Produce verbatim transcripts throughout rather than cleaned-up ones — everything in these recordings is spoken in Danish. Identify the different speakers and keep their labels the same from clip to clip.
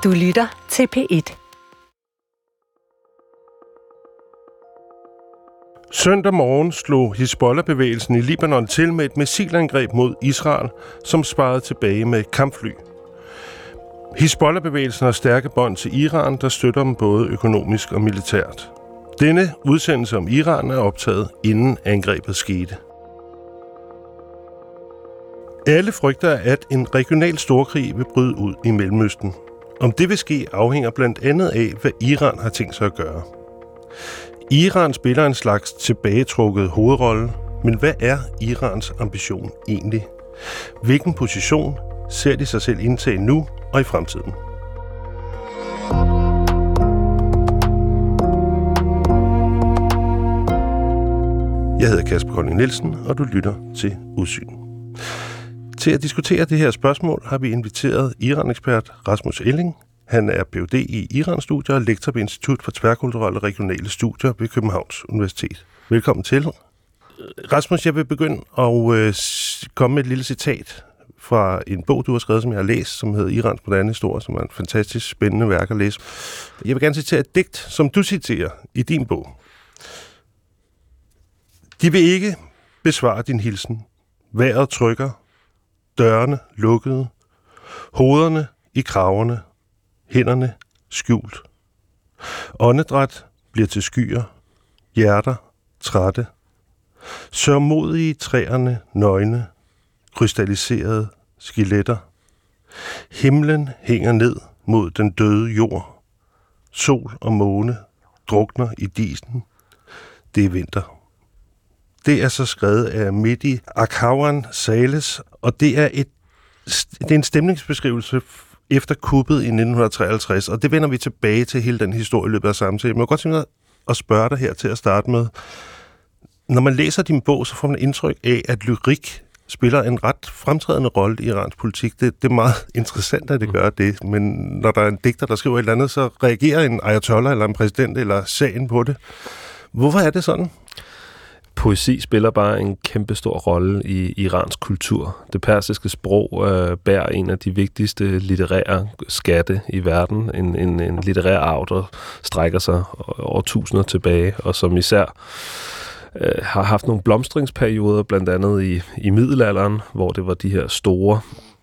Speaker 1: Du lytter til P et.
Speaker 2: Søndag morgen slog Hizbollah-bevægelsen i Libanon til med et missilangreb mod Israel, som sparede tilbage med kampfly. Hizbollah-bevægelsen har stærke bånd til Iran, der støtter dem både økonomisk og militært. Denne udsendelse om Iran er optaget, inden angrebet skete. Alle frygter, at en regional storkrig vil bryde ud i Mellemøsten. Om det vil ske, afhænger blandt andet af, hvad Iran har tænkt sig at gøre. Iran spiller en slags tilbagetrukket hovedrolle, men hvad er Irans ambition egentlig? Hvilken position ser de sig selv indtage nu og i fremtiden? Jeg hedder Kasper Kolding Nielsen, og du lytter til Udsyn. Til at diskutere det her spørgsmål har vi inviteret Iran-ekspert Rasmus Elling. Han er Ph D i Iran-studier og lektor ved Institut for Tværkulturelle og Regionale Studier ved Københavns Universitet. Velkommen til. Rasmus, jeg vil begynde at øh, komme med et lille citat fra en bog, du har skrevet, som jeg har læst, som hedder Irans moderne historie, som er en fantastisk spændende værk at læse. Jeg vil gerne citere et digt, som du citerer i din bog. De vil ikke besvare din hilsen. Vejret trykker, dørene lukkede, hovederne i kraverne, hænderne skjult. Åndedræt bliver til skyer, hjerter trætte. Sørgmodige træerne nøgne, krystalliserede skeletter. Himlen hænger ned mod den døde jord. Sol og måne drukner i disen. Det er vinter. Det er så skrevet af Mehdi Akhavan Sales, og det er, et, det er en stemningsbeskrivelse efter kuppet i nitten treoghalvtreds, og det vender vi tilbage til hele den historie i løbet af samtalen. Men jeg kan godt tænke mig at spørge dig her til at starte med. Når man læser din bog, så får man indtryk af, at lyrik spiller en ret fremtrædende rolle i Irans politik. Det, det er meget interessant, at det gør det, men når der er en digter, der skriver et eller andet, så reagerer en ayatollah eller en præsident eller sagen på det. Hvorfor er det sådan?
Speaker 3: Poesi spiller bare en kæmpe stor rolle i Irans kultur. Det persiske sprog øh, bærer en af de vigtigste litterære skatte i verden. En, en, en litterær arv, der strækker sig over tusinder tilbage, og som især øh, har haft nogle blomstringsperioder, blandt andet i, i middelalderen, hvor det var de her store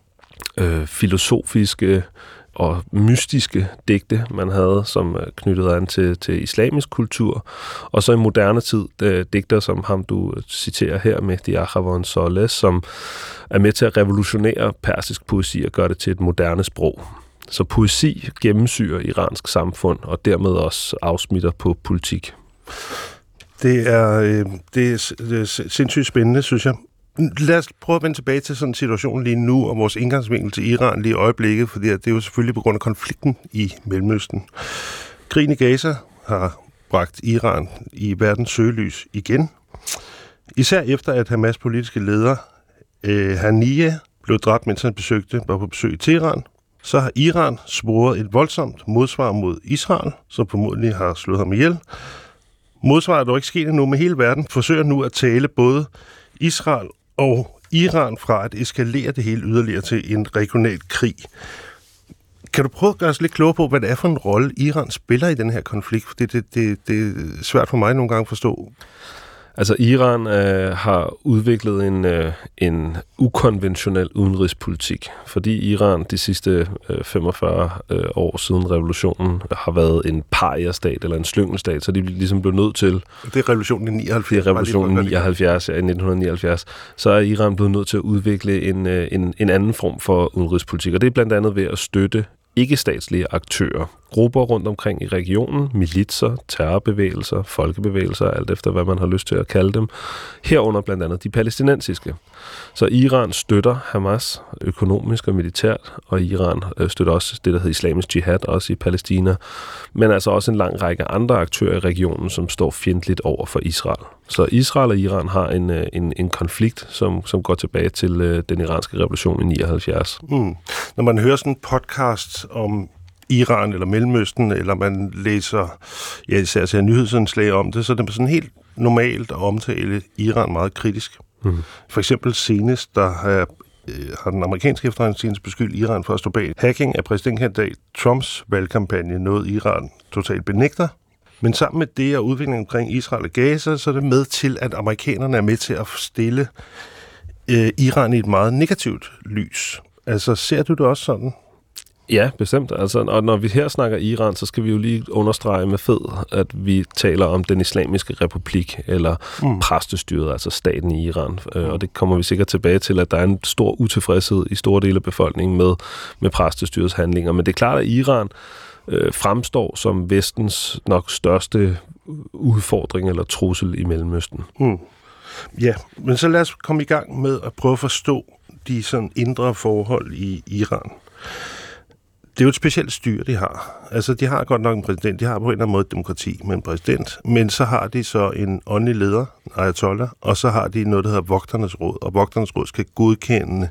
Speaker 3: øh, filosofiske og mystiske digte, man havde, som knyttede an til, til islamisk kultur. Og så i moderne tid, øh, digter som ham, du citerer her, Mehdi Akhavan Sales, som er med til at revolutionere persisk poesi og gøre det til et moderne sprog. Så poesi gennemsyrer iransk samfund, og dermed også afsmitter på politik.
Speaker 2: Det er, øh, det er, det er sindssygt spændende, synes jeg. Lad os prøve at vende tilbage til sådan en situation lige nu, og vores indgangsvinkel til Iran lige i øjeblikket, fordi det er jo selvfølgelig på grund af konflikten i Mellemøsten. Krigen i Gaza har bragt Iran i verdens søgelys igen. Især efter, at Hamas' politiske leder, eh, Haniyeh, blev dræbt, mens han besøgte, var på besøg i Teheran, så har Iran sporet et voldsomt modsvar mod Israel, som formodentlig har slået ham ihjel. Modsvaret er dog ikke sket endnu, men hele verden forsøger nu at tale både Israel og Iran fra at eskalere det hele yderligere til en regional krig. Kan du prøve at gøre os lidt klogere på, hvad det er for en rolle, Iran spiller i den her konflikt? For det, det, det, det er svært for mig nogle gange at forstå.
Speaker 3: Altså, Iran øh, har udviklet en, øh, en ukonventionel udenrigspolitik, fordi Iran de sidste øh, femogfyrre øh, år siden revolutionen har været en paria-stat eller en slyngelstat, så de ligesom blev nødt til...
Speaker 2: Det er revolutionen i nioghalvfjerds.
Speaker 3: Det er revolutionen i nioghalvfjerds, ja, i nitten nioghalvfjerds. Så er Iran blevet nødt til at udvikle en, en, en anden form for udenrigspolitik, og det er blandt andet ved at støtte ikke-statslige aktører. Grupper rundt omkring i regionen, militser, terrorbevægelser, folkebevægelser, alt efter hvad man har lyst til at kalde dem, herunder blandt andet de palæstinensiske. Så Iran støtter Hamas økonomisk og militært, og Iran støtter også det, der hedder islamisk jihad, også i Palæstina, men altså også en lang række andre aktører i regionen, som står fjendtligt over for Israel. Så Israel og Iran har en, en, en konflikt, som, som går tilbage til uh, den iranske revolution i nioghalvfjerds.
Speaker 2: Mm. Når man hører sådan en podcast om Iran eller Mellemøsten, eller man læser ja, især ser nyhedsindslag om det, så det er sådan helt normalt at omtale Iran meget kritisk. Mm. For eksempel senest, der er har den amerikanske efterretningstjeneste beskyldt Iran for at stå bag hacking af præsidentkandidat Trumps valgkampagne, noget Iran totalt benægter. Men sammen med det og udviklingen omkring Israel og Gaza, så er det med til, at amerikanerne er med til at stille øh, Iran i et meget negativt lys. Altså, ser du det også sådan?
Speaker 3: Ja, bestemt. Altså, og når vi her snakker Iran, så skal vi jo lige understrege med fed, at vi taler om den islamiske republik, eller mm. præstestyret, altså staten i Iran. Mm. Og det kommer vi sikkert tilbage til, at der er en stor utilfredshed i store dele af befolkningen med, med præstestyrets handlinger. Men det er klart, at Iran øh, fremstår som vestens nok største udfordring eller trussel i Mellemøsten.
Speaker 2: Mm. Ja, men så lad os komme i gang med at prøve at forstå de sådan indre forhold i Iran. Det er jo et specielt styre, de har. Altså, de har godt nok en præsident. De har på en eller anden måde et demokrati med en præsident. Men så har de så en åndelig leder, Ayatollah, og så har de noget, der hedder Vogternes Råd. Og Vogternes Råd skal godkende,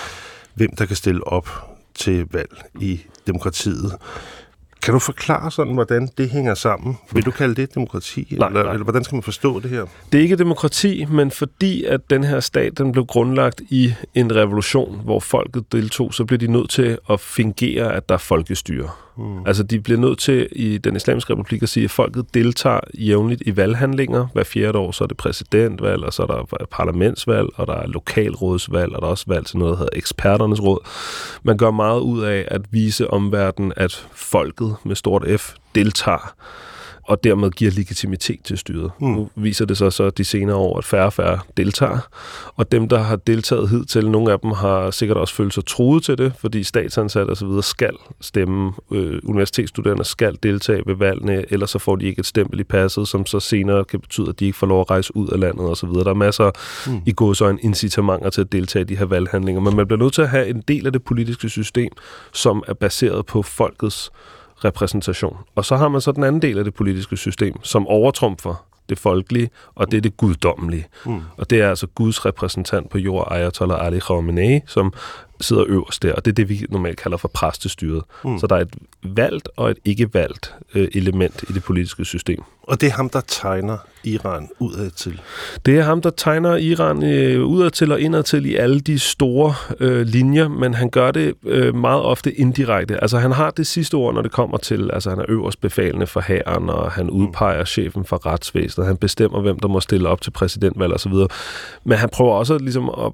Speaker 2: hvem der kan stille op til valg i demokratiet. Kan du forklare sådan, hvordan det hænger sammen? Vil du kalde det demokrati?
Speaker 3: Nej,
Speaker 2: eller,
Speaker 3: nej.
Speaker 2: eller hvordan skal man forstå det her?
Speaker 3: Det er ikke demokrati, men fordi at den her stat den blev grundlagt i en revolution, hvor folket deltog, så blev de nødt til at fingere, at der er folkestyre. Mm. Altså de bliver nødt til i den islamiske republik at sige, at folket deltager jævnligt i valghandlinger. Hver fjerde år så er det præsidentvalg, og så er der parlamentsvalg, og der er lokalrådsvalg, og der er også valg til noget, der hedder eksperternes råd. Man gør meget ud af at vise omverdenen, at folket med stort F deltager, og dermed giver legitimitet til styret. Mm. Nu viser det sig så de senere år, at færre og færre deltager, og dem, der har deltaget hidtil, nogle af dem har sikkert også følt sig truet til det, fordi statsansatte og så videre skal stemme, øh, universitetsstuderende skal deltage ved valgene, ellers så får de ikke et stempel i passet, som så senere kan betyde, at de ikke får lov at rejse ud af landet og så videre. Der er masser mm. i gåseøjne incitamenter til at deltage i de her valghandlinger, men man bliver nødt til at have en del af det politiske system, som er baseret på folkets repræsentation. Og så har man så den anden del af det politiske system, som overtrumfer det folkelige, og det er det guddommelige. Mm. Og det er altså Guds repræsentant på jord, Ayatollah Ali Khamenei, som sidder øverst der, og det er det, vi normalt kalder for præstestyret. Mm. Så der er et valgt og et ikke-valgt øh, element i det politiske system.
Speaker 2: Og det er ham, der tegner Iran udad til?
Speaker 3: Det er ham, der tegner Iran øh, udad til og indad til i alle de store øh, linjer, men han gør det øh, meget ofte indirekte. Altså han har det sidste ord, når det kommer til, altså han er øverst befalende for hæren, og han udpeger chefen for retsvæsenet, han bestemmer, hvem der må stille op til præsidentvalg og så videre. Men han prøver også ligesom at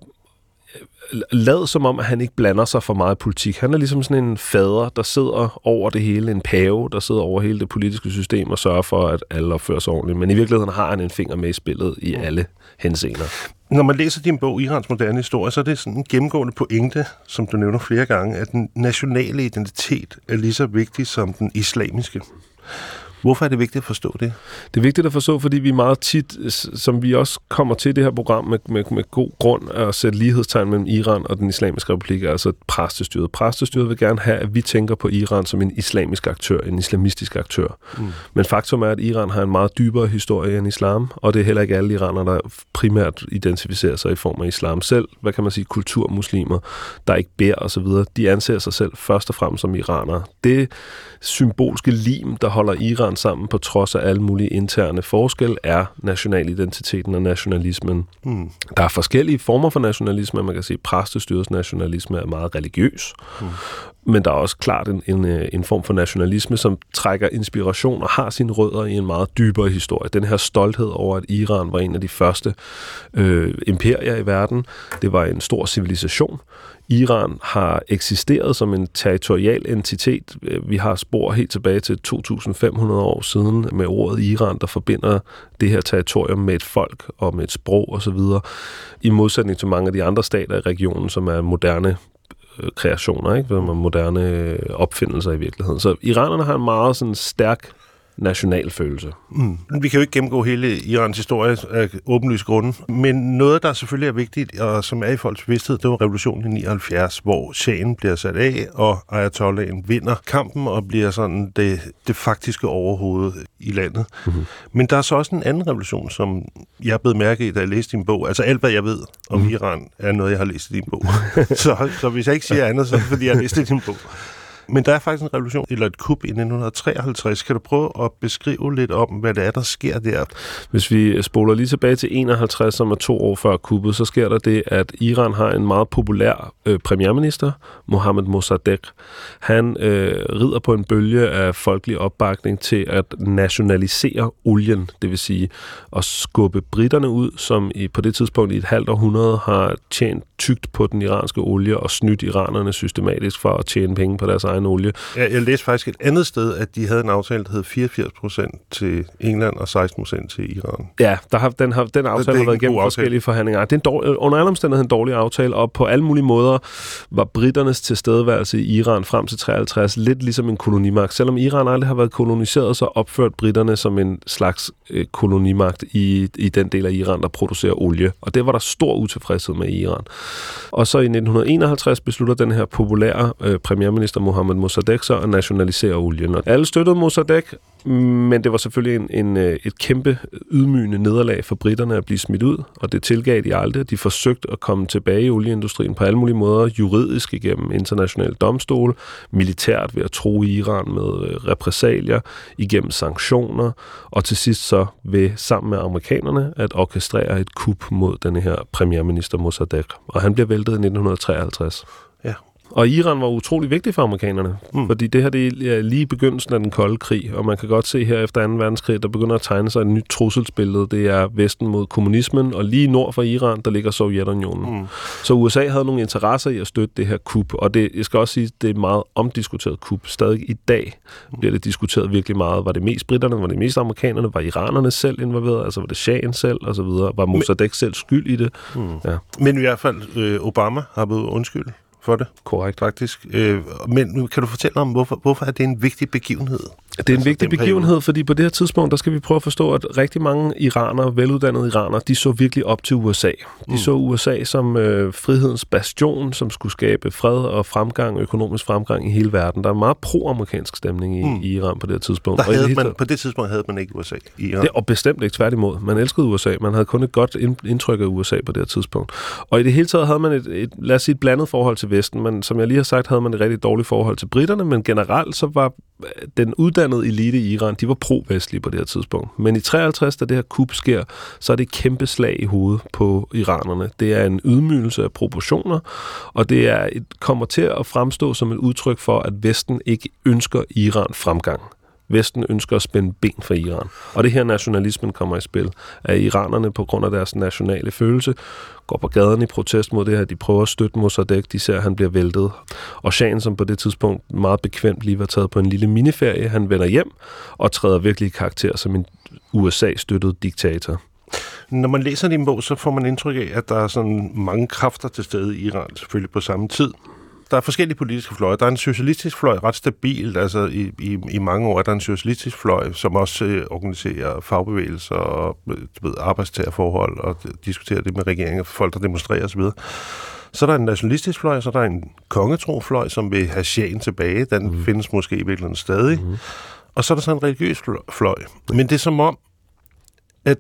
Speaker 3: lad som om, at han ikke blander sig for meget i politik. Han er ligesom sådan en fader, der sidder over det hele, en pave, der sidder over hele det politiske system og sørger for, at alle opfører sig ordentligt. Men i virkeligheden har han en finger med i spillet i alle henseender.
Speaker 2: Når man læser din bog, Irans moderne historie, så er det sådan en gennemgående pointe, som du nævner flere gange, at den nationale identitet er lige så vigtig som den islamiske. Hvorfor er det vigtigt at forstå det?
Speaker 3: Det er vigtigt at forstå, fordi vi meget tit, som vi også kommer til det her program med, med, med god grund, at sætte lighedstegn mellem Iran og den islamiske republik, altså præstestyret. Præstestyret vil gerne have, at vi tænker på Iran som en islamisk aktør, en islamistisk aktør. Mm. Men faktum er, at Iran har en meget dybere historie end islam, og det er heller ikke alle iranere, der primært identificerer sig i form af islam selv. Hvad kan man sige? Kulturmuslimer, der ikke bærer osv. De anser sig selv først og fremmest som iranere. Det symbolske lim, der holder Iran sammen på trods af alle mulige interne forskelle, er nationalidentiteten og nationalismen. Mm. Der er forskellige former for nationalisme. Man kan sige, at præstestyrets nationalisme er meget religiøs. Mm. Men der er også klart en, en, en form for nationalisme, som trækker inspiration og har sine rødder i en meget dybere historie. Den her stolthed over, at Iran var en af de første øh, imperier i verden. Det var en stor civilisation. Iran har eksisteret som en territorial entitet. Vi har spor helt tilbage til to tusind fem hundrede år siden med ordet Iran, der forbinder det her territorium med et folk og med et sprog osv. I modsætning til mange af de andre stater i regionen, som er moderne kreationer, ikke? Moderne opfindelser i virkeligheden. Så iranerne har en meget sådan stærk nationalfølelse.
Speaker 2: Mm. Vi kan jo ikke gennemgå hele Irans historie af åbenlyse grunde, men noget, der selvfølgelig er vigtigt, og som er i folks bevidsthed, det var revolutionen i nioghalvfjerds, hvor shahen bliver sat af, og Ayatollahen vinder kampen og bliver sådan det, det faktiske overhoved i landet. Mm-hmm. Men der er så også en anden revolution, som jeg er blevet mærke i, da jeg læste din bog. Altså alt, hvad jeg ved om mm. Iran, er noget, jeg har læst i din bog. så, så hvis jeg ikke siger andet, så er det, fordi jeg har læst i din bog. Men der er faktisk en revolution, eller et kup i nitten treoghalvtreds. Kan du prøve at beskrive lidt om, hvad det er, der sker der?
Speaker 3: Hvis vi spoler lige tilbage til enoghalvtreds, som er to år før kuppet, så sker der det, at Iran har en meget populær øh, premierminister, Mohammad Mossadegh. Han øh, rider på en bølge af folkelig opbakning til at nationalisere olien, det vil sige at skubbe britterne ud, som i, på det tidspunkt i et halvt århundrede har tjent tygt på den iranske olie og snydt iranerne systematisk for at tjene penge på deres egen olie.
Speaker 2: Ja, jeg læste faktisk et andet sted, at de havde en aftale, der hed fireogfirs procent til England og seksten procent til Iran.
Speaker 3: Ja, der har, den, har, den aftale har været igennem forskellige forhandlinger. Det er en dårlig, under alle omstændigheder en dårlig aftale, og på alle mulige måder var britternes tilstedeværelse i Iran frem til treoghalvtreds lidt ligesom en kolonimagt. Selvom Iran aldrig har været koloniseret, så opført britterne som en slags øh, kolonimagt i, i den del af Iran, der producerer olie. Og det var der stor utilfredshed med i Iran. Og så i nitten enoghalvtreds beslutter den her populære øh, premierminister Mohammad Mossadegh så at nationalisere olien. Og alle støttede Mossadegh, men det var selvfølgelig en, en, et kæmpe ydmygende nederlag for britterne at blive smidt ud, og det tilgav de aldrig. De forsøgte at komme tilbage i olieindustrien på alle mulige måder, juridisk igennem internationale domstole, militært ved at true Iran med repressalier, igennem sanktioner, og til sidst så ved sammen med amerikanerne at orkestrere et kup mod denne her premierminister Mossadegh. Og han bliver væltet i nitten treoghalvtreds.
Speaker 2: Ja.
Speaker 3: Og Iran var utrolig vigtig for amerikanerne, mm. fordi det her det er lige i begyndelsen af den kolde krig, og man kan godt se her efter anden verdenskrig, der begynder at tegne sig et nyt trusselsbillede. Det er Vesten mod kommunismen, og lige nord for Iran, der ligger Sovjetunionen. Mm. Så U S A havde nogle interesser i at støtte det her kup, og det, jeg skal også sige, det er et meget omdiskuteret kup. Stadig i dag bliver det diskuteret virkelig meget. Var det mest britterne, var det mest amerikanerne, var iranerne selv involveret, altså var det shahen selv, og så videre. Var Mossadegh selv skyld i det? Mm. Ja.
Speaker 2: Men i hvert fald, øh, Obama har blevet undskyld for det.
Speaker 3: Korrekt.
Speaker 2: Faktisk. Øh, men kan du fortælle om, hvorfor, hvorfor er det en vigtig begivenhed?
Speaker 3: Det er en altså, vigtig begivenhed, fordi på det her tidspunkt, der skal vi prøve at forstå, at rigtig mange iranere, veluddannede iranere, de så virkelig op til U S A. De mm. så U S A som øh, frihedens bastion, som skulle skabe fred og fremgang, økonomisk fremgang i hele verden. Der er meget pro-amerikansk stemning i, mm. i Iran på det her tidspunkt.
Speaker 2: Der havde man, på det tidspunkt havde man ikke U S A i Iran.
Speaker 3: Det, og bestemt ikke, tværtimod. Man elskede U S A. Man havde kun et godt indtryk af U S A på det her tidspunkt. Og i det hele taget havde man et, et lad os sige, et blandet forhold til Vesten. Men som jeg lige har sagt, havde man et rigtig dårligt forhold til britterne, men generelt så var den uddannede elite i Iran, de var pro-vestlige på det her tidspunkt. Men i treoghalvtreds, da det her kup sker, så er det et kæmpe slag i hovedet på iranerne. Det er en ydmygelse af proportioner, og det er et, kommer til at fremstå som et udtryk for, at Vesten ikke ønsker Iran fremgang. Vesten ønsker at spænde ben for Iran. Og det her nationalismen kommer i spil. At iranerne på grund af deres nationale følelse går på gaderne i protest mod det her. De prøver at støtte Mossadegh. De ser, at han bliver væltet. Og shahen, som på det tidspunkt meget bekvemt lige var taget på en lille miniferie, han vender hjem og træder virkelig i karakter som en U S A-støttet diktator.
Speaker 2: Når man læser din bog, så får man indtryk af, at der er sådan mange kræfter til stede i Iran, selvfølgelig på samme tid. Der er forskellige politiske fløje. Der er en socialistisk fløj, ret stabil. Altså i, i, i mange år er der en socialistisk fløj, som også øh, organiserer fagbevægelser og ved, arbejdstagerforhold og diskuterer det med regeringer, folk, der demonstrerer osv. Så er der en nationalistisk fløj, så er der en kongetrofløj, som vil have shahen tilbage. Den mm. findes måske i virkeligheden stadig. Mm. Og så er der så en religiøs fløj. Men det er som om, at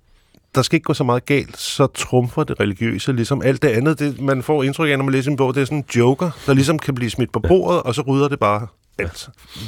Speaker 2: der skal ikke gå så meget galt, så trumfer det religiøse ligesom alt det andet. Det, man får indtryk af, når man læser en bog, det er sådan en joker, der ligesom kan blive smidt på bordet, og så rydder det bare alt.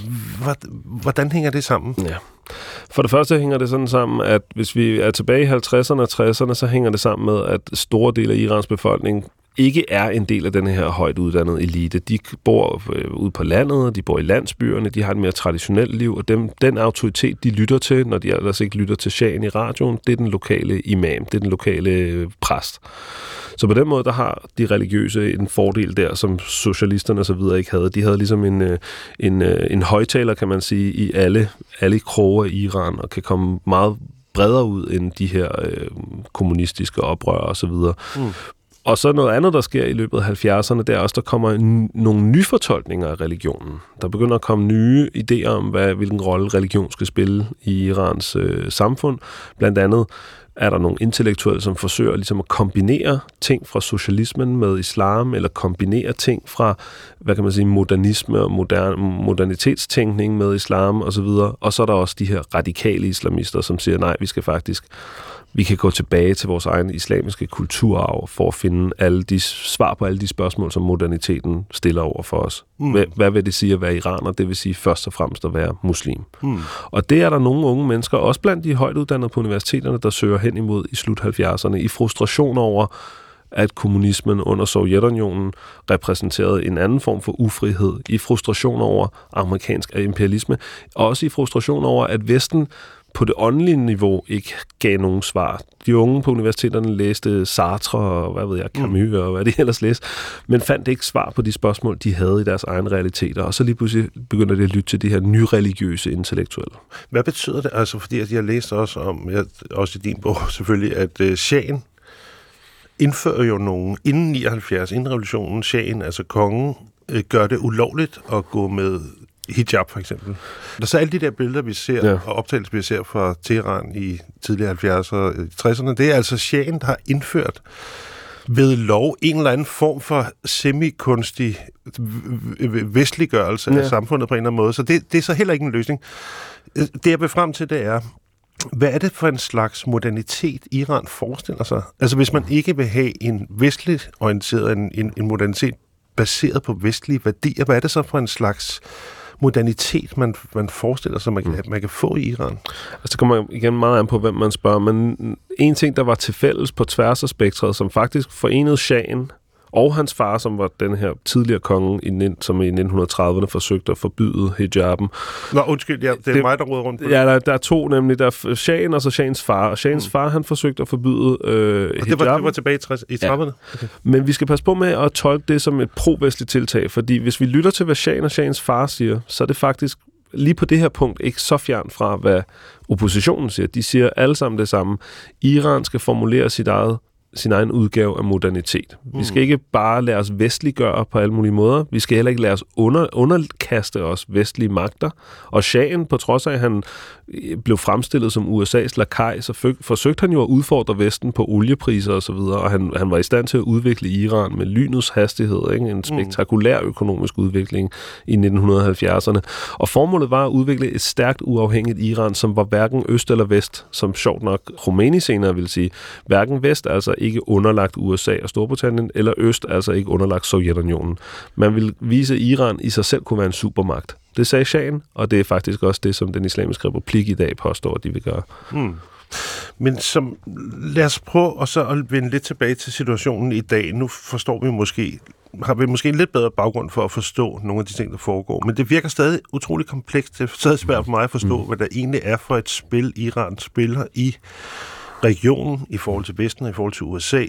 Speaker 2: Hvordan hænger det sammen?
Speaker 3: Ja. For det første hænger det sådan sammen, at hvis vi er tilbage i halvtredserne og tresserne, så hænger det sammen med, at store dele af Irans befolkning ikke er en del af den her højt uddannede elite. De bor øh, ude på landet, de bor i landsbyerne, de har et mere traditionelt liv, og dem, den autoritet, de lytter til, når de ellers ikke lytter til shahen i radioen, det er den lokale imam, det er den lokale øh, præst. Så på den måde, der har de religiøse en fordel der, som socialisterne og så videre ikke havde. De havde ligesom en, en, en højtaler, kan man sige, i alle, alle kroge af Iran, og kan komme meget bredere ud end de her øh, kommunistiske oprør og så videre. Mm. Og så noget andet, der sker i løbet af halvfjerdserne, det er også, der kommer n- nogle nyfortolkninger af religionen. Der begynder at komme nye idéer om, hvad, hvilken rolle religion skal spille i Irans øh, samfund. Blandt andet er der nogle intellektuelle, som forsøger ligesom at kombinere ting fra socialismen med islam, eller kombinere ting fra, hvad kan man sige, modernisme og modern, modernitetstænkning med islam osv. Og så er der også de her radikale islamister, som siger, nej, vi skal faktisk vi kan gå tilbage til vores egen islamiske kulturarv for at finde alle de svar på alle de spørgsmål, som moderniteten stiller over for os. Mm. Hvad, hvad vil det sige at være iraner? Det vil sige først og fremmest at være muslim. Mm. Og det er der nogle unge mennesker, også blandt de højt uddannede på universiteterne, der søger hen imod i slut halvfjerdserne, i frustration over, at kommunismen under Sovjetunionen repræsenterede en anden form for ufrihed, i frustration over amerikansk imperialisme, og også i frustration over, at Vesten på det åndelige niveau ikke gav nogen svar. De unge på universiteterne læste Sartre og hvad ved jeg, Camus mm. og hvad de ellers læste, men fandt ikke svar på de spørgsmål, de havde i deres egne realiteter, og så lige pludselig begynder de at lytte til de her nyreligiøse intellektuelle.
Speaker 2: Hvad betyder det? Altså, fordi jeg læste også om, jeg, også i din bog selvfølgelig, at uh, shahen indfører jo nogen inden nioghalvfjerds, inden revolutionen, shahen, altså kongen, uh, gør det ulovligt at gå med hijab for eksempel. Der så alle de der billeder, vi ser, ja. og optagelser, vi ser fra Teheran i tidlige halvfjerdserne og tresserne, det er altså shahen, der har indført ved lov en eller anden form for semikunstig vestliggørelse ja. af samfundet på en eller anden måde. Så det, det er så heller ikke en løsning. Det jeg vil frem til, det er, hvad er det for en slags modernitet, Iran forestiller sig? Altså hvis man ikke vil have en vestligt orienteret, en, en, en modernitet baseret på vestlige værdier, hvad er det så for en slags modernitet, man, man forestiller sig, man, mm. man kan få i Iran?
Speaker 3: Altså, det kommer igen meget an på, hvem man spørger, men en ting, der var til fælles på tværs af spektret, som faktisk forenede shahen og hans far, som var den her tidligere konge, i, som i nitten trediverne forsøgte at forbyde hijaben.
Speaker 2: Nå, undskyld, ja, det er det, mig, der råder rundt på det.
Speaker 3: Ja, der, der er to nemlig. Der er shahen og så shahens far. Og shahens mm. far, han forsøgte at forbyde øh, hijaben.
Speaker 2: Det var, det var tilbage i trediverne?
Speaker 3: Ja. Okay. Men vi skal passe på med at tolke det som et pro-vestligt tiltag, fordi hvis vi lytter til, hvad shahen og shahens far siger, så er det faktisk lige på det her punkt ikke så fjern fra, hvad oppositionen siger. De siger alle sammen det samme. Iran skal formulere sit eget sin egen udgave af modernitet. Mm. Vi skal ikke bare lade os vestliggøre på alle mulige måder. Vi skal heller ikke lade os under, underkaste os vestlige magter. Og shahen, på trods af, at han blev fremstillet som U S A's lakaj, så føg, forsøgte han jo at udfordre Vesten på oliepriser osv., og, og han, han var i stand til at udvikle Iran med lynets hastighed, ikke? En spektakulær økonomisk udvikling i nitten halvfjerdserne. Og formålet var at udvikle et stærkt uafhængigt Iran, som var hverken øst eller vest, som sjovt nok Khomeini senere vil sige. Hverken vest, altså ikke underlagt U S A og Storbritannien, eller øst, altså ikke underlagt Sovjetunionen. Man ville vise, at Iran i sig selv kunne være en supermagt. Det sagde shahen, og det er faktisk også det, som den islamiske republik i dag påstår, at de vil gøre. Mm.
Speaker 2: Men som, lad os prøve og så at vende lidt tilbage til situationen i dag. Nu forstår vi måske, har vi måske en lidt bedre baggrund for at forstå nogle af de ting, der foregår. Men det virker stadig utrolig komplekst. Det er stadig svært for mig at forstå, mm. hvad der egentlig er for et spil, Iran spiller i regionen, i forhold til Vesten, i forhold til U S A,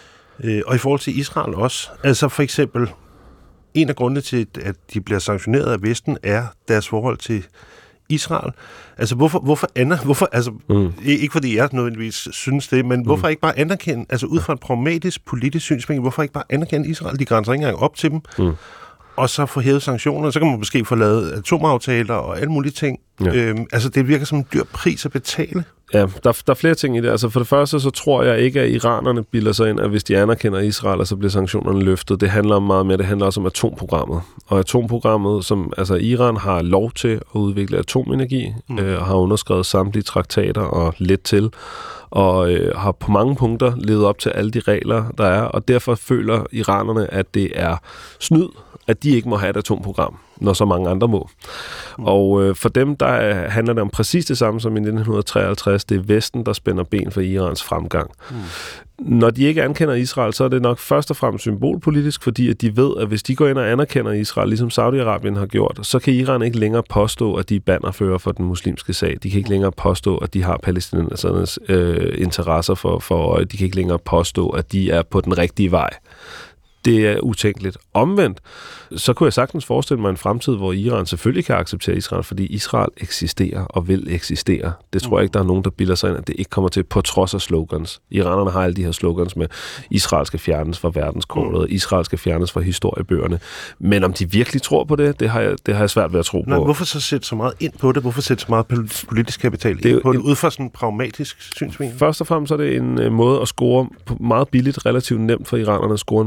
Speaker 2: øh, og i forhold til Israel også. Altså for eksempel, en af grundene til, at de bliver sanktioneret af Vesten, er deres forhold til Israel. Altså hvorfor, hvorfor, aner, hvorfor altså, mm. ikke fordi jeg nødvendigvis synes det, men mm. hvorfor ikke bare anerkende, altså ud fra en pragmatisk politisk synsvinkel, hvorfor ikke bare anerkende Israel? De grænser ikke engang op til dem. Mm. Og så få hævet sanktioner, så kan man måske få lavet atomaftaler og alle mulige ting. Ja. Øhm, altså, det virker som en dyr pris at betale.
Speaker 3: Ja, der, der er flere ting i det. Altså, for det første, så tror jeg ikke, at iranerne bilder sig ind, at hvis de anerkender Israel, så bliver sanktionerne løftet. Det handler om meget mere, det handler også om atomprogrammet. Og atomprogrammet, som, altså Iran har lov til at udvikle atomenergi, mm. øh, har underskrevet samtlige traktater og lidt til, og øh, har på mange punkter levet op til alle de regler, der er, og derfor føler iranerne, at det er snyd, at de ikke må have et atomprogram, når så mange andre må. Mm. Og øh, for dem, der handler det om præcis det samme som i nitten treoghalvtreds. Det er Vesten, der spænder ben for Irans fremgang. Mm. Når de ikke anerkender Israel, så er det nok først og fremmest symbolpolitisk, fordi at de ved, at hvis de går ind og anerkender Israel, ligesom Saudi-Arabien har gjort, så kan Iran ikke længere påstå, at de er bannerfører for den muslimske sag. De kan ikke længere påstå, at de har palæstinensernes øh, interesser for, for øje. De kan ikke længere påstå, at de er på den rigtige vej. Det er utænkeligt. Omvendt, så kunne jeg sagtens forestille mig en fremtid, hvor Iran selvfølgelig kan acceptere Israel, fordi Israel eksisterer og vil eksistere. Det tror jeg ikke, der er nogen, der bilder sig ind, at det ikke kommer til på trods af slogans. Iranerne har alle de her slogans med, Israel skal fjernes fra verdenskortet, Israel skal fjernes fra historiebøgerne. Men om de virkelig tror på det, det har jeg, det har jeg svært ved at tro på.
Speaker 2: Nej, hvorfor så sætte så meget ind på det? Hvorfor sætte så meget politisk kapital ind det på det, ud fra sådan en pragmatisk synsvinkel?
Speaker 3: Først og fremmest er det en måde at score meget billigt, relativt nemt for iranerne at score en masse point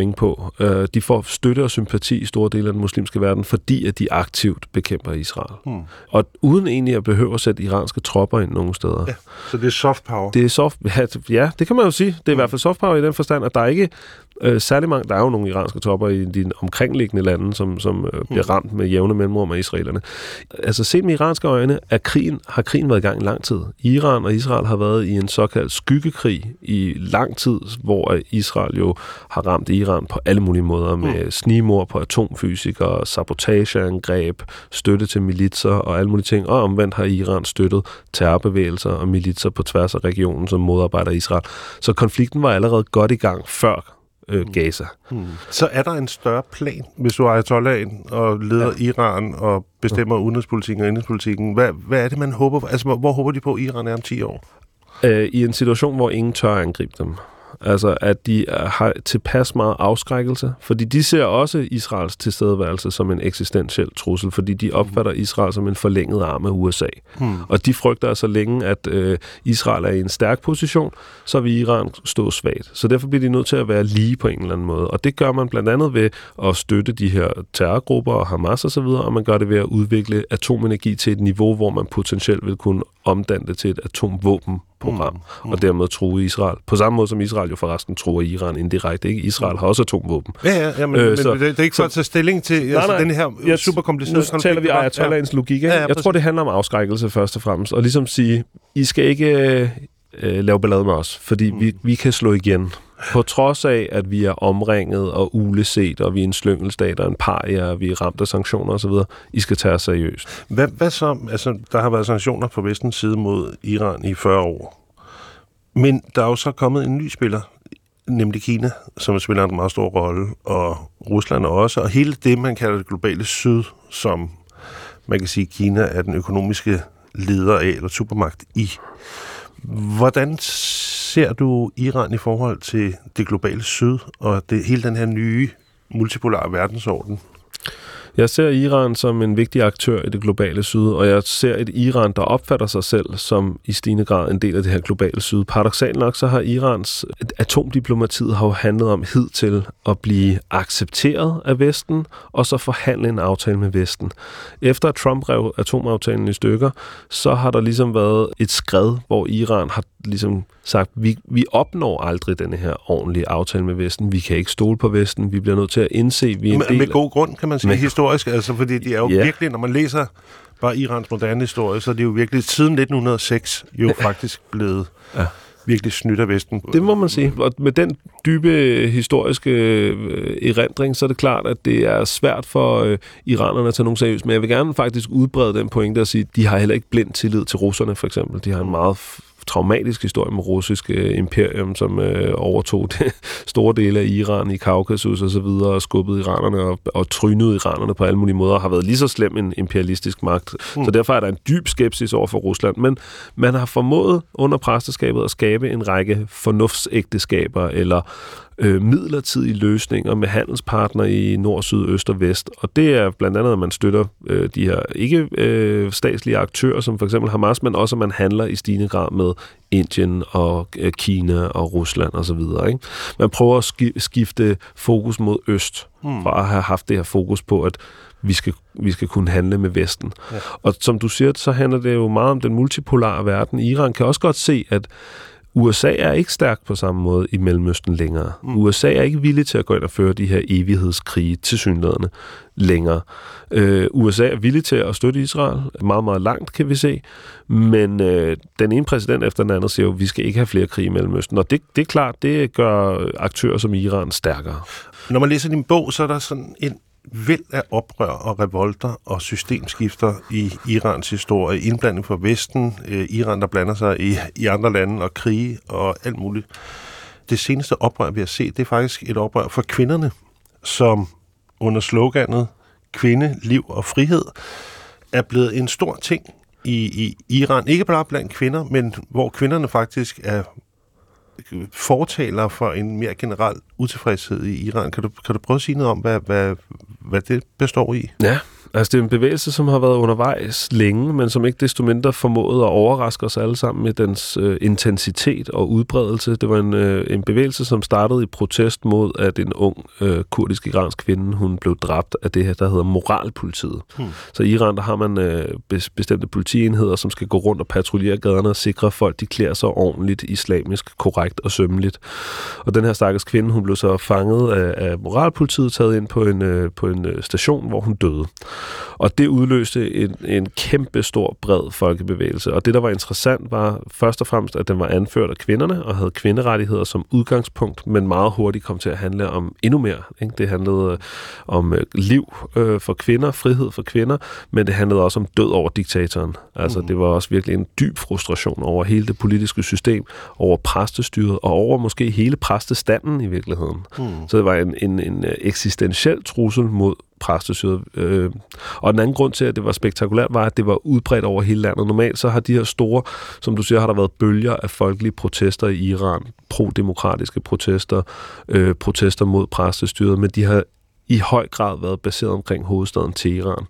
Speaker 3: penge på. Øh, de får støtte og sympati i store dele af den muslimske verden, fordi at de aktivt bekæmper Israel. Hmm. Og uden egentlig at behøve at sætte iranske tropper ind nogle steder.
Speaker 2: Ja, så det er soft power?
Speaker 3: Det er soft, ja, det kan man jo sige. Det er i hvert fald soft power i den forstand, at der er ikke øh, særlig mange, der er jo nogle iranske tropper i de omkringliggende lande, som, som øh, bliver ramt med jævne mellemrum af israelerne. Altså set med iranske øjne, er krigen, har krigen været i gang i lang tid. Iran og Israel har været i en såkaldt skyggekrig i lang tid, hvor Israel jo har ramt Iran på alle mulige måder med mm. snigmord på atomfysikere, sabotageangreb, støtte til militser og alle mulige ting. Og omvendt har Iran støttet terrorbevægelser og militser på tværs af regionen, som modarbejder Israel. Så konflikten var allerede godt i gang før øh, Gaza.
Speaker 2: Mm. Så er der en større plan, hvis du er ayatollahen og leder ja. Iran og bestemmer ja. udenrigspolitikken og indenrigspolitikken. Hvad, hvad er det, man håber? Altså, hvor, hvor håber de på, Iran er om ti år?
Speaker 3: Øh, I en situation, hvor ingen tør angribe dem. Altså, at de har tilpas meget afskrækkelse, fordi de ser også Israels tilstedeværelse som en eksistentiel trussel, fordi de opfatter Israel som en forlænget arm af U S A. Hmm. Og de frygter så længe, at øh, Israel er i en stærk position, så vil Iran stå svagt. Så derfor bliver de nødt til at være lige på en eller anden måde. Og det gør man blandt andet ved at støtte de her terrorgrupper og Hamas osv., og, og man gør det ved at udvikle atomenergi til et niveau, hvor man potentielt vil kunne omdanne det til et atomvåbenprogram, mm, mm. og dermed true Israel. På samme måde som Israel jo forresten truer Iran indirekte. Ikke? Israel har også atomvåben.
Speaker 2: Ja, ja, ja men, øh, så, men det, det er ikke for at tage stilling til nej, altså, nej, den her
Speaker 3: jeg,
Speaker 2: super komplicerede konflikt.
Speaker 3: Nu taler vi ayatollahens ja. logik. Ja, ja, jeg tror, det handler om afskrækkelse først og fremmest. Og ligesom sige, I skal ikke øh, lave ballade med os, fordi mm. vi, vi kan slå igen. På trods af, at vi er omringet og uleset, og vi er en slyngelstat og en paria, og vi er ramt af sanktioner osv., I skal tage os seriøst.
Speaker 2: Hvad, hvad så? Altså, der har været sanktioner på vestens side mod Iran i fyrre år. Men der er jo så kommet en ny spiller, nemlig Kina, som spiller en meget stor rolle, og Rusland også, og hele det, man kalder det globale syd, som man kan sige, Kina er den økonomiske leder af, eller supermagt i. Hvordan ser du Iran i forhold til det globale syd, og det, hele den her nye multipolare verdensorden?
Speaker 3: Jeg ser Iran som en vigtig aktør i det globale syd, og jeg ser et Iran, der opfatter sig selv som i stigende grad en del af det her globale syd. Paradoksalt nok, så har Irans atomdiplomatiet har jo handlet om hidtil at blive accepteret af Vesten, og så forhandle en aftale med Vesten. Efter at Trump rev atomaftalen i stykker, så har der ligesom været et skred, hvor Iran har ligesom sagt, vi, vi opnår aldrig denne her ordentlige aftale med Vesten. Vi kan ikke stole på Vesten. Vi bliver nødt til at indse, vi er en
Speaker 2: med,
Speaker 3: del
Speaker 2: med god grund, kan man sige, med, historisk. Altså, fordi de er jo
Speaker 3: ja.
Speaker 2: virkelig, når man læser bare Irans moderne historie, så er det jo virkelig siden nitten hundrede og seks jo faktisk blevet ja. virkelig snydt af Vesten.
Speaker 3: Det må man sige. Og med den dybe historiske erindring, så er det klart, at det er svært for øh, iranerne at tage nogen seriøst. Men jeg vil gerne faktisk udbrede den pointe og sige, at de har heller ikke blind tillid til russerne, for eksempel. De har en meget traumatisk historie med russisk øh, imperium, som øh, overtog det store dele af Iran i Kaukasus og så videre, og skubbede iranerne og, og trynede iranerne på alle mulige måder, har været lige så slem en imperialistisk magt. Mm. Så derfor er der en dyb skepsis over for Rusland. Men man har formået under præsteskabet at skabe en række fornuftsægteskaber eller øh, midlertidige løsninger med handelspartnere i nord, syd, øst og vest. Og det er blandt andet, at man støtter øh, de her ikke øh, statslige aktører, som for eksempel Hamas, men også at man handler i stigende grad med Indien og øh, Kina og Rusland og så videre. Ikke? Man prøver at skifte fokus mod øst, hmm. fra at have haft det her fokus på, at vi skal, vi skal kunne handle med Vesten. Ja. Og som du siger, så handler det jo meget om den multipolare verden. Iran kan også godt se, at U S A er ikke stærk på samme måde i Mellemøsten længere. Mm. U S A er ikke villig til at gå ind og føre de her evighedskrige tilsyneladende længere. Øh, U S A er villig til at støtte Israel meget, meget langt, kan vi se. Men øh, den ene præsident efter den anden siger jo, at vi skal ikke have flere krige i Mellemøsten. Og det, det er klart, det gør aktører som Iran stærkere.
Speaker 2: Når man læser din bog, så er der sådan en væld af oprør og revolter og systemskifter i Irans historie, indblanding fra Vesten, øh, Iran, der blander sig i, i andre lande og krige og alt muligt. Det seneste oprør, vi har set, det er faktisk et oprør for kvinderne, som under sloganet kvinde, liv og frihed er blevet en stor ting i, i Iran. Ikke bare blandt kvinder, men hvor kvinderne faktisk er fortaler for en mere generel utilfredshed i Iran. Kan du, kan du prøve at sige noget om, hvad, hvad, hvad det består i?
Speaker 3: Ja, altså det er en bevægelse, som har været undervejs længe, men som ikke desto mindre formåede at overraske os alle sammen med dens øh, intensitet og udbredelse. Det var en, øh, en bevægelse, som startede i protest mod, at en ung øh, kurdisk-iransk kvinde, hun blev dræbt af det her, der hedder moralpolitiet. Hmm. Så i Iran, der har man øh, bestemte politienheder, som skal gå rundt og patruljere gaderne og sikre, at folk de klæder sig ordentligt, islamisk, korrekt og sømmeligt. Og den her stakkels kvinde, hun blev så fanget af, af moralpolitiet, taget ind på en, øh, på en øh, station, hvor hun døde. Og det udløste en, en kæmpe stor, bred folkebevægelse. Og det, der var interessant, var først og fremmest, at den var anført af kvinderne og havde kvinderettigheder som udgangspunkt, men meget hurtigt kom til at handle om endnu mere. Ikke? Det handlede om øh, liv øh, for kvinder, frihed for kvinder, men det handlede også om død over diktatoren. Altså, mm. det var også virkelig en dyb frustration over hele det politiske system, over præstestyret og over måske hele præstestanden i virkeligheden. Mm. Så det var en, en, en eksistentiel trussel mod præstestyret. Øh, og den anden grund til, at det var spektakulært, var, at det var udbredt over hele landet. Normalt så har de her store, som du siger, har der været bølger af folkelige protester i Iran, pro-demokratiske protester, øh, protester mod præstestyret, men de har i høj grad været baseret omkring hovedstaden Teheran.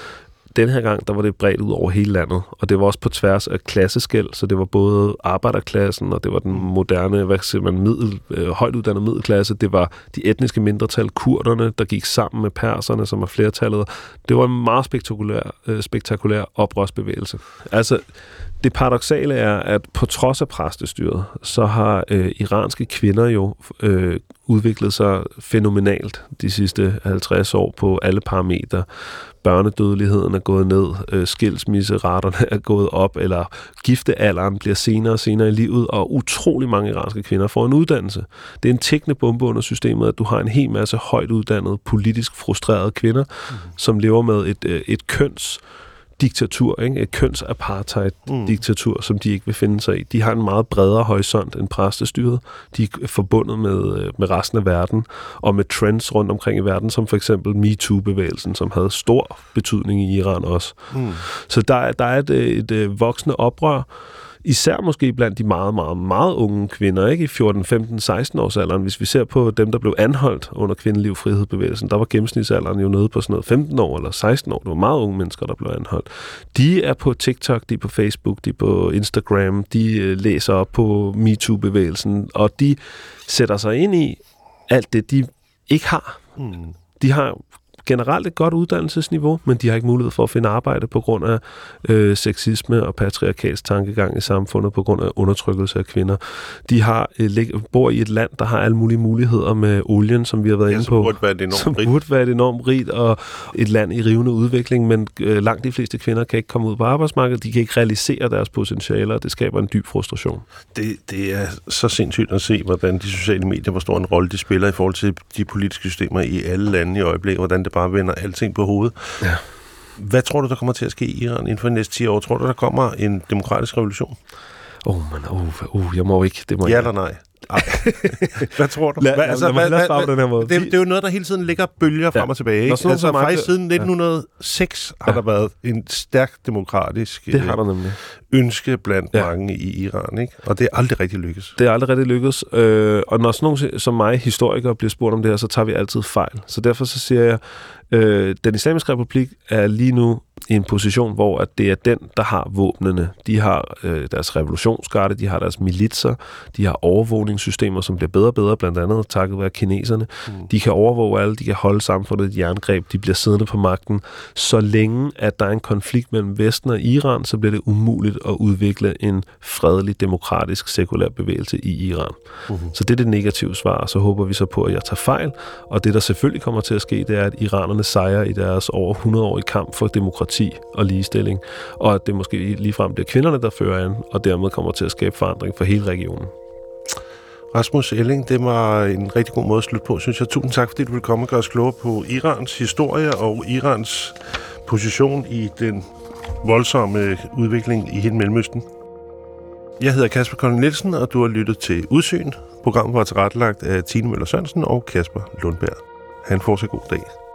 Speaker 3: Den her gang, der var det bredt ud over hele landet, og det var også på tværs af klasseskel, så det var både arbejderklassen, og det var den moderne, hvad siger man, middel, øh, højt uddannede middelklasse, det var de etniske mindretal, kurderne, der gik sammen med perserne, som er flertallet. Det var en meget spektakulær, øh, spektakulær oprørsbevægelse. Altså, det paradoksale er, at på trods af præstestyret, så har øh, iranske kvinder jo øh, udviklet sig fænomenalt de sidste halvtreds år på alle parametre. Børnedødeligheden er gået ned, øh, skilsmisseraterne er gået op, eller giftealderen bliver senere og senere i livet, og utrolig mange iranske kvinder får en uddannelse. Det er en tikkende bombe under systemet, at du har en hel masse højt uddannede, politisk frustrerede kvinder, mm. som lever med et, øh, et køns diktatur, ikke? Et køns-apartheid-diktatur, mm. som de ikke vil finde sig i. De har en meget bredere horisont end præstestyret. De er forbundet med, med resten af verden, og med trends rundt omkring i verden, som for eksempel MeToo-bevægelsen, som havde stor betydning i Iran også. Mm. Så der, der er et, et, et voksende oprør, især måske blandt de meget, meget, meget unge kvinder, ikke? I fjorten, femten, seksten års alderen. Hvis vi ser på dem, der blev anholdt under kvindeliv frihedsbevægelsen, der var gennemsnitsalderen jo nede på sådan noget femten år eller seksten år. Det var meget unge mennesker, der blev anholdt. De er på TikTok, de er på Facebook, de er på Instagram, de læser op på MeToo-bevægelsen, og de sætter sig ind i alt det, de ikke har. Mm. De har generelt et godt uddannelsesniveau, men de har ikke mulighed for at finde arbejde på grund af øh, sexisme og patriarkalsk tankegang i samfundet, på grund af undertrykkelse af kvinder. De har øh, bor i et land, der har alle mulige muligheder med olien, som vi har været ja, inde på,
Speaker 2: burde være et
Speaker 3: som
Speaker 2: rigt.
Speaker 3: burde være et enormt rigt, og et land i rivende udvikling, men øh, langt de fleste kvinder kan ikke komme ud på arbejdsmarkedet, de kan ikke realisere deres potentialer, og det skaber en dyb frustration.
Speaker 2: Det, det er så sindssygt at se, hvordan de sociale medier, hvor stor en rolle de spiller i forhold til de politiske systemer i alle lande i øjeblikket, hvordan det bare vender alting på hovedet. Ja. Hvad tror du, der kommer til at ske i Iran inden for de næste ti år? Tror du, der kommer en demokratisk revolution?
Speaker 3: Åh, oh, man, oh, oh, jeg må ikke. Det må
Speaker 2: ja
Speaker 3: jeg.
Speaker 2: eller nej? Hvad tror du?
Speaker 3: Lad,
Speaker 2: hvad,
Speaker 3: altså, lad, lad, lad, den her måde.
Speaker 2: Det, det er jo noget, der hele tiden ligger bølger ja. frem og tilbage. Ikke? Altså faktisk siden nitten hundrede og seks ja. har der været en stærk demokratisk
Speaker 3: det har der nemlig.
Speaker 2: ønske blandt ja. mange i Iran. Ikke? Og det er aldrig rigtig lykkes.
Speaker 3: Det er aldrig rigtig lykkes. Øh, og når sådan nogle som mig, historikere, bliver spurgt om det her, så tager vi altid fejl. Så derfor så siger jeg, øh, den islamiske republik er lige nu i en position, hvor at det er den, der har våbnene. De har øh, deres revolutionsgarde, de har deres militser, de har overvågningssystemer, som bliver bedre og bedre, blandt andet takket være kineserne. Mm. De kan overvåge alle, de kan holde samfundet i et jerngreb, de bliver siddende på magten. Så længe, at der er en konflikt mellem Vesten og Iran, så bliver det umuligt at udvikle en fredelig, demokratisk, sekulær bevægelse i Iran. Mm. Så det er det negative svar, og så håber vi så på, at jeg tager fejl. Og det, der selvfølgelig kommer til at ske, det er, at iranerne sejrer i deres over hundrede-årige kamp for demokrati og ligestilling, og at det måske ligefrem bliver kvinderne, der fører an, og dermed kommer til at skabe forandring for hele regionen.
Speaker 2: Rasmus Elling, det var en rigtig god måde at slutte på, synes jeg. Tusind tak, fordi du ville komme og gøre os klogere på Irans historie og Irans position i den voldsomme udvikling i hele Mellemøsten. Jeg hedder Kasper Kolding Nielsen, og du har lyttet til Udsyn. Programmet var tilrettelagt af Tine Møller Sørensen og Kasper Lundberg. Ha' en fortsat god dag.